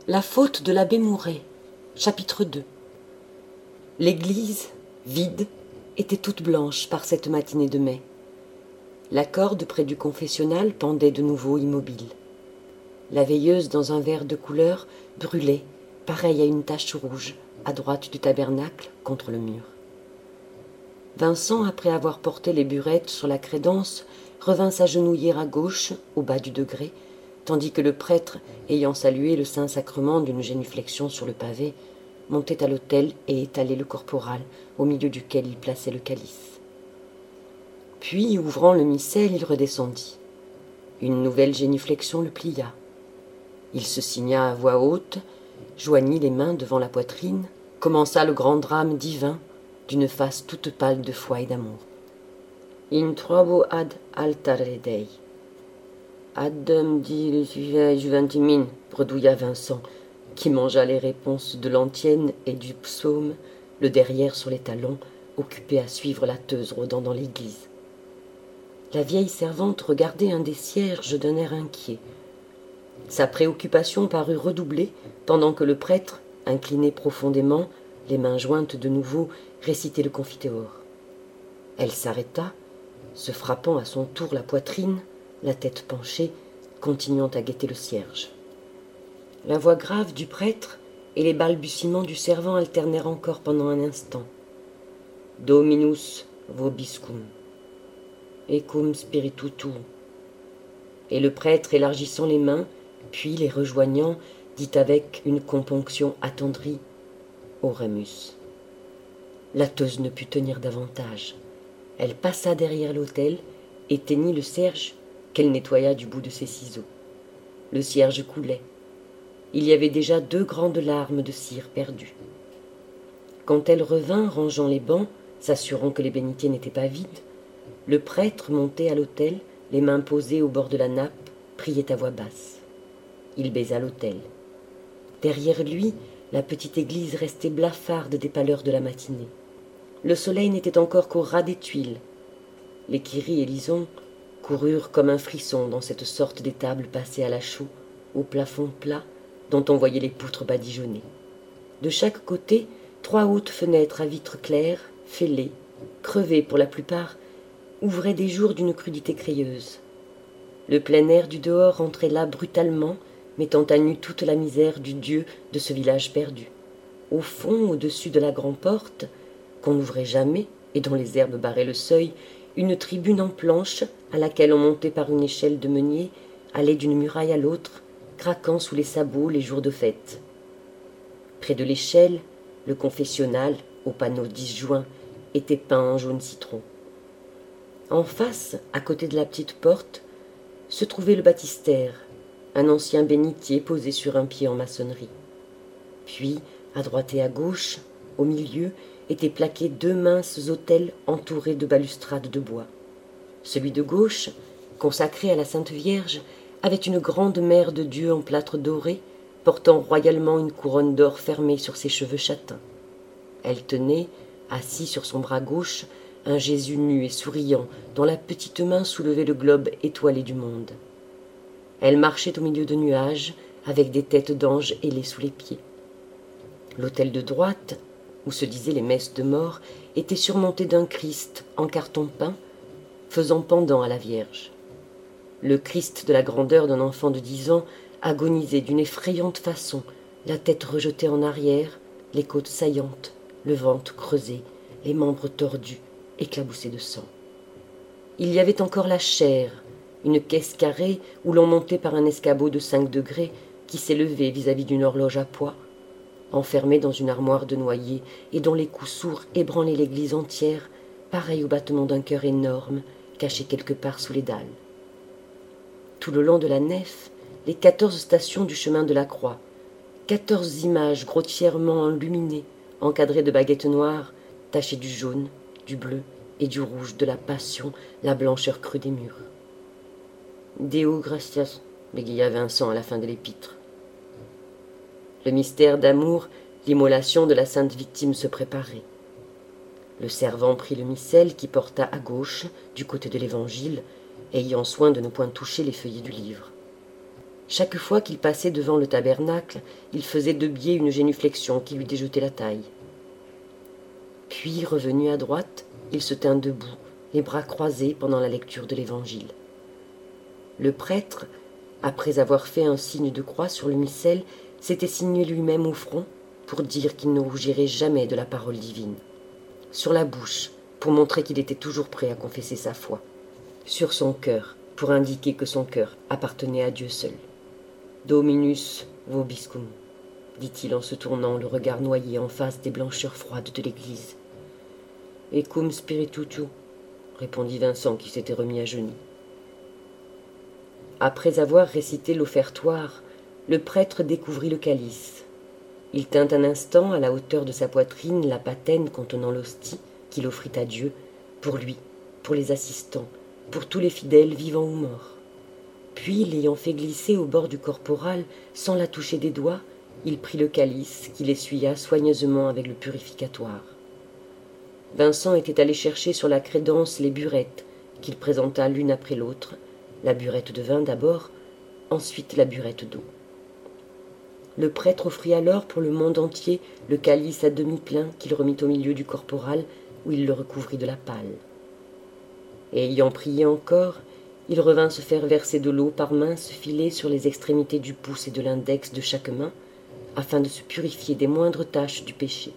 La faute de l'abbé Mouret, chapitre 2. L'église, vide, était toute blanche par cette matinée de mai. La corde près du confessionnal pendait de nouveau immobile. La veilleuse dans un verre de couleur brûlait, pareille à une tache rouge, à droite du tabernacle, contre le mur. Vincent, après avoir porté les burettes sur la crédence, revint s'agenouiller à gauche, au bas du degré, tandis que le prêtre, ayant salué le Saint-Sacrement d'une génuflexion sur le pavé, montait à l'autel et étalait le corporal, au milieu duquel il plaçait le calice. Puis, ouvrant le missel, il redescendit. Une nouvelle génuflexion le plia. Il se signa à voix haute, joignit les mains devant la poitrine, commença le grand drame divin d'une face toute pâle de foi et d'amour. In trovo ad altare Dei. Adem di juventimin, bredouilla Vincent, qui mangea les réponses de l'antienne et du psaume, le derrière sur les talons, occupé à suivre la teuse rôdant dans l'église. La vieille servante regardait un des cierges d'un air inquiet. Sa préoccupation parut redoublée pendant que le prêtre, incliné profondément, les mains jointes de nouveau, récitait le Confiteor. Elle s'arrêta, se frappant à son tour la poitrine, la tête penchée, continuant à guetter le cierge. La voix grave du prêtre et les balbutiements du servant alternèrent encore pendant un instant. Dominus vobiscum, ecum spiritu tuum. Et le prêtre, élargissant les mains, puis les rejoignant, dit avec une componction attendrie, Oremus. La teuse ne put tenir davantage. Elle passa derrière l'autel, éteignit le cierge qu'elle nettoya du bout de ses ciseaux. Le cierge coulait. Il y avait déjà 2 grandes larmes de cire perdues. Quand elle revint, rangeant les bancs, s'assurant que les bénitiers n'étaient pas vides, le prêtre, monté à l'autel, les mains posées au bord de la nappe, priait à voix basse. Il baisa l'autel. Derrière lui, la petite église restait blafarde des pâleurs de la matinée. Le soleil n'était encore qu'au ras des tuiles. Les Kyrie et Lison coururent comme un frisson dans cette sorte d'étable passée à la chaux, au plafond plat, dont on voyait les poutres badigeonnées. De chaque côté, 3 hautes fenêtres à vitres claires, fêlées, crevées pour la plupart, ouvraient des jours d'une crudité crayeuse. Le plein air du dehors entrait là brutalement, mettant à nu toute la misère du Dieu de ce village perdu. Au fond, au-dessus de la grande porte, qu'on n'ouvrait jamais et dont les herbes barraient le seuil, une tribune en planche, à laquelle on montait par une échelle de meunier, allait d'une muraille à l'autre, craquant sous les sabots les jours de fête. Près de l'échelle, le confessionnal, au panneau disjoint, était peint en jaune citron. En face, à côté de la petite porte, se trouvait le baptistère, un ancien bénitier posé sur un pied en maçonnerie. Puis, à droite et à gauche, au milieu, étaient plaqués 2 minces autels entourés de balustrades de bois. Celui de gauche, consacré à la Sainte Vierge, avait une grande mère de Dieu en plâtre doré, portant royalement une couronne d'or fermée sur ses cheveux châtains. Elle tenait, assis sur son bras gauche, un Jésus nu et souriant, dont la petite main soulevait le globe étoilé du monde. Elle marchait au milieu de nuages, avec des têtes d'anges ailées sous les pieds. L'autel de droite, où se disaient les messes de mort, était surmonté d'un Christ en carton peint, faisant pendant à la Vierge. Le Christ de la grandeur d'un enfant de 10 ans agonisait d'une effrayante façon, la tête rejetée en arrière, les côtes saillantes, le ventre creusé, les membres tordus, éclaboussés de sang. Il y avait encore la chaire, une caisse carrée où l'on montait par un escabeau de 5 degrés qui s'élevait vis-à-vis d'une horloge à poids, enfermée dans une armoire de noyer et dont les coups sourds ébranlaient l'église entière, pareil au battement d'un cœur énorme, caché quelque part sous les dalles. Tout le long de la nef, les 14 stations du chemin de la croix, 14 images grossièrement enluminées, encadrées de baguettes noires, tachées du jaune, du bleu et du rouge de la passion, la blancheur crue des murs. « Deo gratias » bégaya Vincent à la fin de l'épître. Le mystère d'amour, l'immolation de la sainte victime se préparait. Le servant prit le missel qui porta à gauche, du côté de l'Évangile, ayant soin de ne point toucher les feuillets du livre. Chaque fois qu'il passait devant le tabernacle, il faisait de biais une génuflexion qui lui déjetait la taille. Puis, revenu à droite, il se tint debout, les bras croisés pendant la lecture de l'Évangile. Le prêtre, après avoir fait un signe de croix sur le missel, s'était signé lui-même au front pour dire qu'il ne rougirait jamais de la parole divine. Sur la bouche, pour montrer qu'il était toujours prêt à confesser sa foi. Sur son cœur, pour indiquer que son cœur appartenait à Dieu seul. « Dominus vobiscum », dit-il en se tournant, le regard noyé en face des blancheurs froides de l'église. « Et cum spiritu tuo », répondit Vincent qui s'était remis à genoux. Après avoir récité l'offertoire, le prêtre découvrit le calice. Il tint un instant à la hauteur de sa poitrine la patène contenant l'hostie qu'il offrit à Dieu, pour lui, pour les assistants, pour tous les fidèles vivants ou morts. Puis, l'ayant fait glisser au bord du corporal, sans la toucher des doigts, il prit le calice qu'il essuya soigneusement avec le purificatoire. Vincent était allé chercher sur la crédence les burettes, qu'il présenta l'une après l'autre, la burette de vin d'abord, ensuite la burette d'eau. Le prêtre offrit alors pour le monde entier le calice à demi plein qu'il remit au milieu du corporal, où il le recouvrit de la pâle. Et ayant prié encore, il revint se faire verser de l'eau par minces filets sur les extrémités du pouce et de l'index de chaque main, afin de se purifier des moindres taches du péché.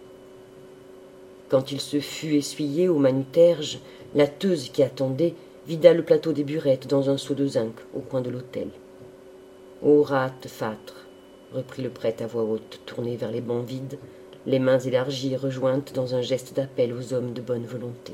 Quand il se fut essuyé au manuterge, la teuse qui attendait vida le plateau des burettes dans un seau de zinc au coin de l'autel. « Ô rate fâtre !» reprit le prêtre à voix haute, tourné vers les bancs vides, les mains élargies et rejointes dans un geste d'appel aux hommes de bonne volonté.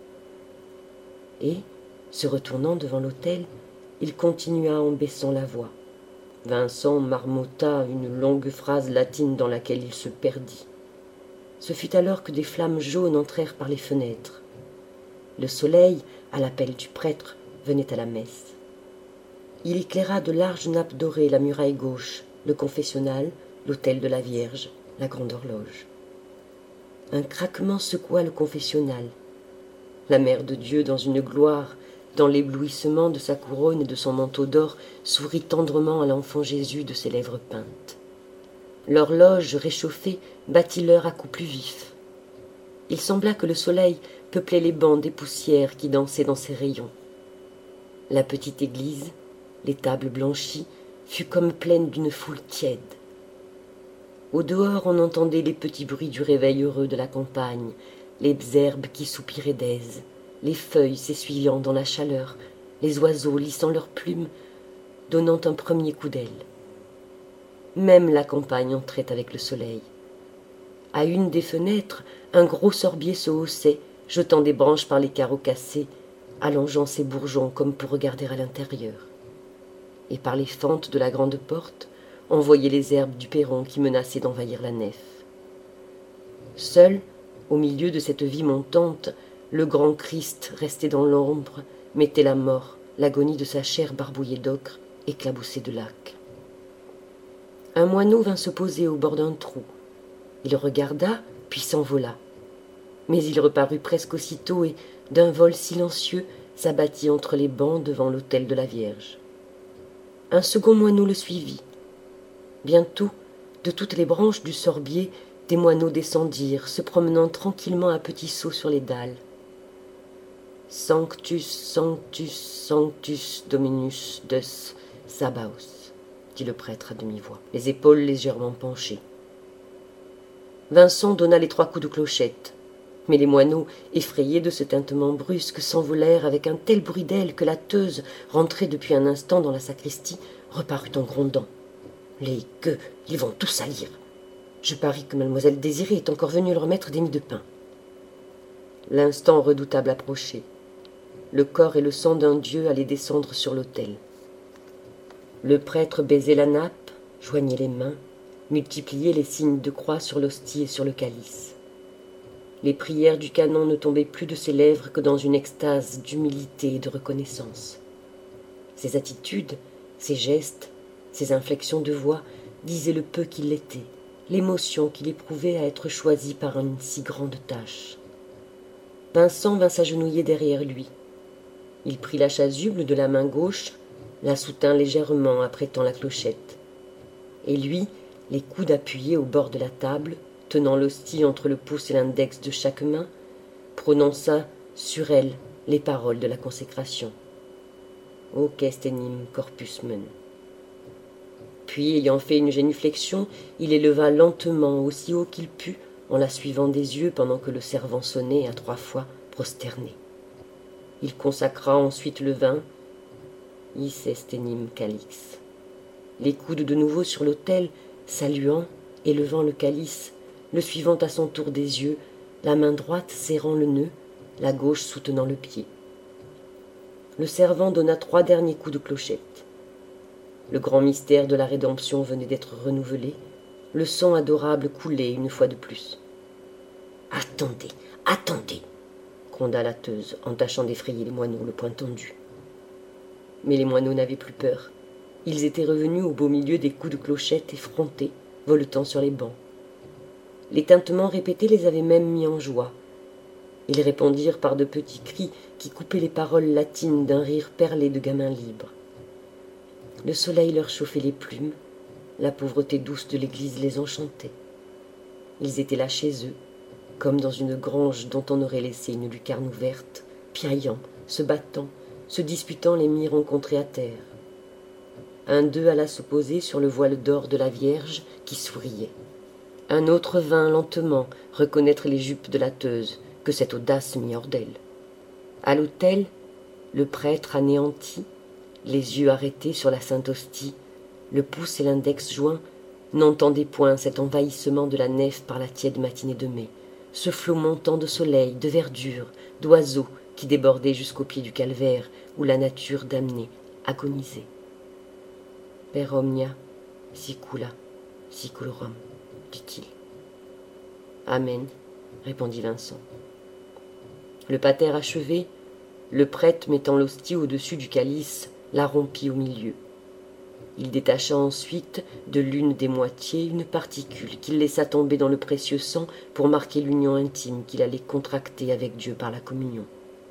Et, se retournant devant l'autel, il continua en baissant la voix. Vincent marmotta une longue phrase latine dans laquelle il se perdit. Ce fut alors que des flammes jaunes entrèrent par les fenêtres. Le soleil, à l'appel du prêtre, venait à la messe. Il éclaira de larges nappes dorées la muraille gauche, le confessionnal, l'autel de la Vierge, la grande horloge. Un craquement secoua le confessionnal. La Mère de Dieu, dans une gloire, dans l'éblouissement de sa couronne et de son manteau d'or, sourit tendrement à l'enfant Jésus de ses lèvres peintes. L'horloge, réchauffée, battit l'heure à coups plus vifs. Il sembla que le soleil peuplait les bancs des poussières qui dansaient dans ses rayons. La petite église, les tables blanchies, fut comme pleine d'une foule tiède. Au dehors, on entendait les petits bruits du réveil heureux de la campagne, les herbes qui soupiraient d'aise, les feuilles s'essuyant dans la chaleur, les oiseaux lissant leurs plumes, donnant un premier coup d'aile. Même la campagne entrait avec le soleil. À une des fenêtres, un gros sorbier se haussait, jetant des branches par les carreaux cassés, allongeant ses bourgeons comme pour regarder à l'intérieur. Et par les fentes de la grande porte, on voyait les herbes du perron qui menaçaient d'envahir la nef. Seul, au milieu de cette vie montante, le grand Christ, resté dans l'ombre, mettait la mort, l'agonie de sa chair barbouillée d'ocre, éclaboussée de laque. Un moineau vint se poser au bord d'un trou. Il regarda, puis s'envola. Mais il reparut presque aussitôt et, d'un vol silencieux, s'abattit entre les bancs devant l'autel de la Vierge. Un second moineau le suivit. Bientôt, de toutes les branches du sorbier, des moineaux descendirent, se promenant tranquillement à petits sauts sur les dalles. « Sanctus, sanctus, sanctus, Dominus Deus Sabaoth » dit le prêtre à demi-voix, les épaules légèrement penchées. Vincent donna les 3 coups de clochette, mais les moineaux, effrayés de ce tintement brusque, s'envolèrent avec un tel bruit d'ailes que la teuse, rentrée depuis un instant dans la sacristie, reparut en grondant. « Les gueux, ils vont tout salir. Je parie que mademoiselle Désirée est encore venue leur mettre des mie de pain. » L'instant redoutable approchait. Le corps et le sang d'un dieu allaient descendre sur l'autel. Le prêtre baisait la nappe, joignait les mains, multipliait les signes de croix sur l'hostie et sur le calice. Les prières du canon ne tombaient plus de ses lèvres que dans une extase d'humilité et de reconnaissance. Ses attitudes, ses gestes, ses inflexions de voix disaient le peu qu'il était, l'émotion qu'il éprouvait à être choisi par une si grande tâche. Vincent vint s'agenouiller derrière lui. Il prit la chasuble de la main gauche, la soutint légèrement, apprêtant la clochette. Et lui, les coudes appuyés au bord de la table, tenant l'hostie entre le pouce et l'index de chaque main, prononça sur elle les paroles de la consécration. « Hoc est enim corpus men ». Puis, ayant fait une génuflexion, il éleva lentement, aussi haut qu'il put, en la suivant des yeux pendant que le servant sonnait à 3 fois, prosterné. Il consacra ensuite le vin, « Is est enim calix ». Les coudes de nouveau sur l'autel, saluant, élevant le calice, le suivant à son tour des yeux, la main droite serrant le nœud, la gauche soutenant le pied. Le servant donna 3 derniers coups de clochette. Le grand mystère de la rédemption venait d'être renouvelé, le sang adorable coulait une fois de plus. « Attendez, attendez !» gronda la Teuse, en tâchant d'effrayer les moineaux, le poing tendu. Mais les moineaux n'avaient plus peur. Ils étaient revenus au beau milieu des coups de clochette effrontés, voletant sur les bancs. Les tintements répétés les avaient même mis en joie. Ils répondirent par de petits cris qui coupaient les paroles latines d'un rire perlé de gamins libres. Le soleil leur chauffait les plumes, la pauvreté douce de l'église les enchantait. Ils étaient là chez eux, comme dans une grange dont on aurait laissé une lucarne ouverte, piaillant, se battant, se disputant les mis rencontrés à terre. Un d'eux alla se poser sur le voile d'or de la Vierge qui souriait. Un autre vint lentement reconnaître les jupes de la Teuse, que cette audace mit hors d'elle. À l'autel, le prêtre anéanti, les yeux arrêtés sur la sainte hostie, le pouce et l'index joints, n'entendait point cet envahissement de la nef par la tiède matinée de mai, ce flot montant de soleil, de verdure, d'oiseaux qui débordait jusqu'au pied du calvaire où la nature damnée agonisait. Per omnia, sicula, siculorum, dit-il. Amen, répondit Vincent. Le pater achevé, le prêtre mettant l'hostie au-dessus du calice, la rompit au milieu. Il détacha ensuite de l'une des moitiés une particule qu'il laissa tomber dans le précieux sang pour marquer l'union intime qu'il allait contracter avec Dieu par la communion.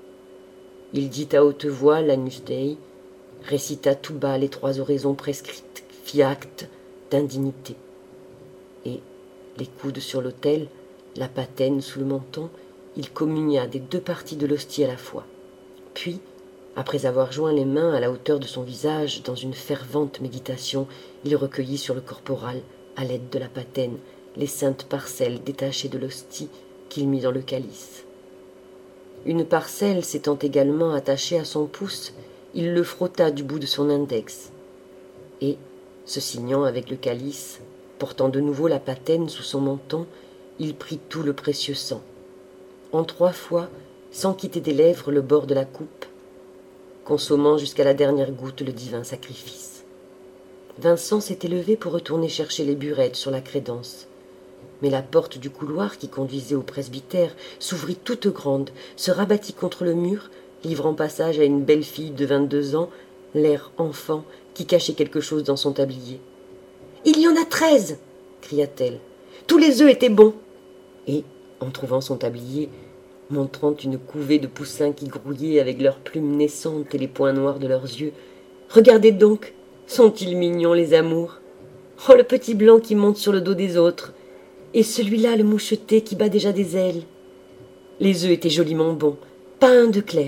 Il dit à haute voix l'Agnus Dei, récita tout bas les 3 oraisons prescrites, fit acte d'indignité. Et, les coudes sur l'autel, la patène sous le menton, il communia des 2 parties de l'hostie à la fois. Puis, après avoir joint les mains à la hauteur de son visage dans une fervente méditation, il recueillit sur le corporal, à l'aide de la patène, les saintes parcelles détachées de l'hostie qu'il mit dans le calice. Une parcelle s'étant également attachée à son pouce, il le frotta du bout de son index. Et, se signant avec le calice, portant de nouveau la patène sous son menton, il prit tout le précieux sang. En 3 fois, sans quitter des lèvres le bord de la coupe, consommant jusqu'à la dernière goutte le divin sacrifice. Vincent s'était levé pour retourner chercher les burettes sur la crédence. Mais la porte du couloir qui conduisait au presbytère s'ouvrit toute grande, se rabattit contre le mur, livrant passage à une belle fille de 22 ans, l'air enfant, qui cachait quelque chose dans son tablier. « Il y en a 13 !» cria-t-elle. « Tous les œufs étaient bons !» Et, en trouvant son tablier, montrant une couvée de poussins qui grouillaient avec leurs plumes naissantes et les points noirs de leurs yeux, « Regardez donc, sont-ils mignons les amours? Oh, le petit blanc qui monte sur le dos des autres, et celui-là, le moucheté qui bat déjà des ailes. Les œufs étaient joliment bons, pas un de clair. »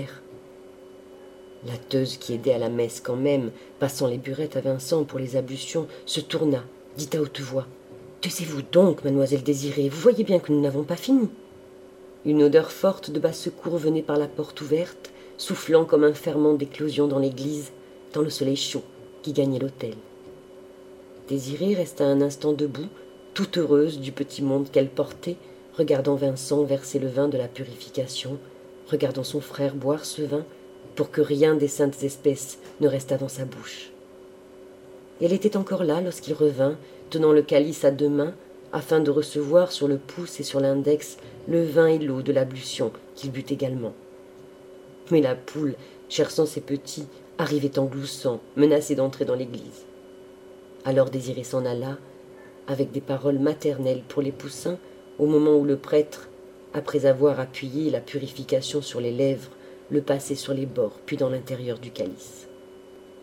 La Teuse, qui aidait à la messe quand même, passant les burettes à Vincent pour les ablutions, se tourna, dit à haute voix, « Taisez-vous donc, mademoiselle Désirée, vous voyez bien que nous n'avons pas fini. » Une odeur forte de basse-cour venait par la porte ouverte, soufflant comme un ferment d'éclosion dans l'église, dans le soleil chaud qui gagnait l'autel. Désirée resta un instant debout, toute heureuse du petit monde qu'elle portait, regardant Vincent verser le vin de la purification, regardant son frère boire ce vin, pour que rien des saintes espèces ne restât dans sa bouche. Elle était encore là lorsqu'il revint, tenant le calice à 2 mains, afin de recevoir sur le pouce et sur l'index le vin et l'eau de l'ablution qu'il but également. Mais la poule, cherchant ses petits, arrivait en gloussant, menacée d'entrer dans l'église. Alors Désirée s'en alla, avec des paroles maternelles pour les poussins, au moment où le prêtre, après avoir appuyé la purification sur les lèvres, le passait sur les bords, puis dans l'intérieur du calice.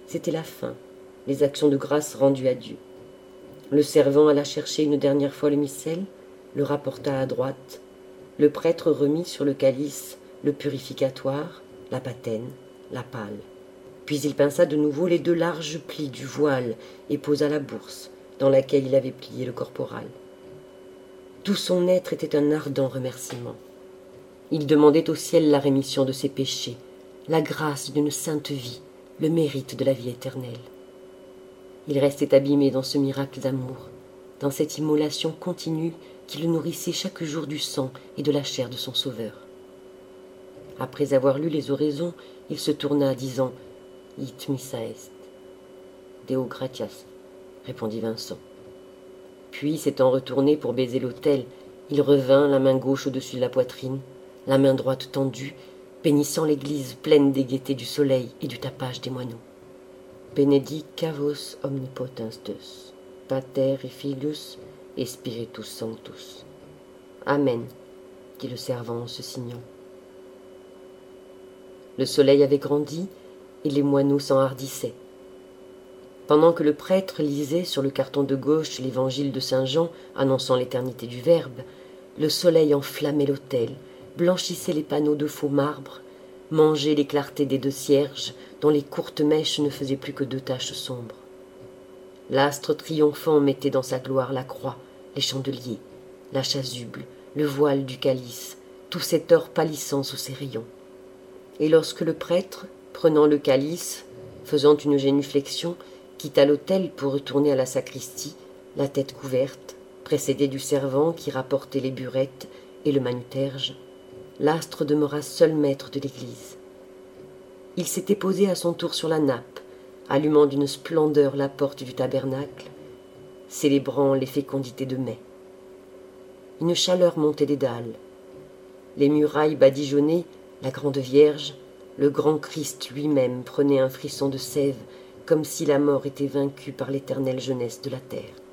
C'était la fin, les actions de grâce rendues à Dieu. Le servant alla chercher une dernière fois le missel, le rapporta à droite. Le prêtre remit sur le calice le purificatoire, la patène, la pâle. Puis il pinça de nouveau les 2 larges plis du voile et posa la bourse, dans laquelle il avait plié le corporal. Tout son être était un ardent remerciement. Il demandait au ciel la rémission de ses péchés, la grâce d'une sainte vie, le mérite de la vie éternelle. Il restait abîmé dans ce miracle d'amour, dans cette immolation continue qui le nourrissait chaque jour du sang et de la chair de son Sauveur. Après avoir lu les oraisons, il se tourna, disant « It missa est »« Deo gratias », répondit Vincent. Puis, s'étant retourné pour baiser l'autel, il revint, la main gauche au-dessus de la poitrine, la main droite tendue, bénissant l'église pleine des gaietés du soleil et du tapage des moineaux. « Benedicat vos omnipotens Deus, Pater et Filius et Spiritus Sanctus. »« Amen » dit le servant en se signant. Le soleil avait grandi et les moineaux s'enhardissaient. Pendant que le prêtre lisait sur le carton de gauche l'évangile de saint Jean annonçant l'éternité du Verbe, le soleil enflammait l'autel, blanchissait les panneaux de faux marbre, mangeait les clartés des 2 cierges dont les courtes mèches ne faisaient plus que 2 taches sombres. L'astre triomphant mettait dans sa gloire la croix, les chandeliers, la chasuble, le voile du calice, tout cet or pâlissant sous ses rayons. Et lorsque le prêtre, prenant le calice, faisant une génuflexion, quitta l'autel pour retourner à la sacristie, la tête couverte, précédé du servant qui rapportait les burettes et le manuterge, l'astre demeura seul maître de l'église. Il s'était posé à son tour sur la nappe, allumant d'une splendeur la porte du tabernacle, célébrant les fécondités de mai. Une chaleur montait des dalles. Les murailles badigeonnées, la grande Vierge, le grand Christ lui-même prenait un frisson de sève, comme si la mort était vaincue par l'éternelle jeunesse de la terre.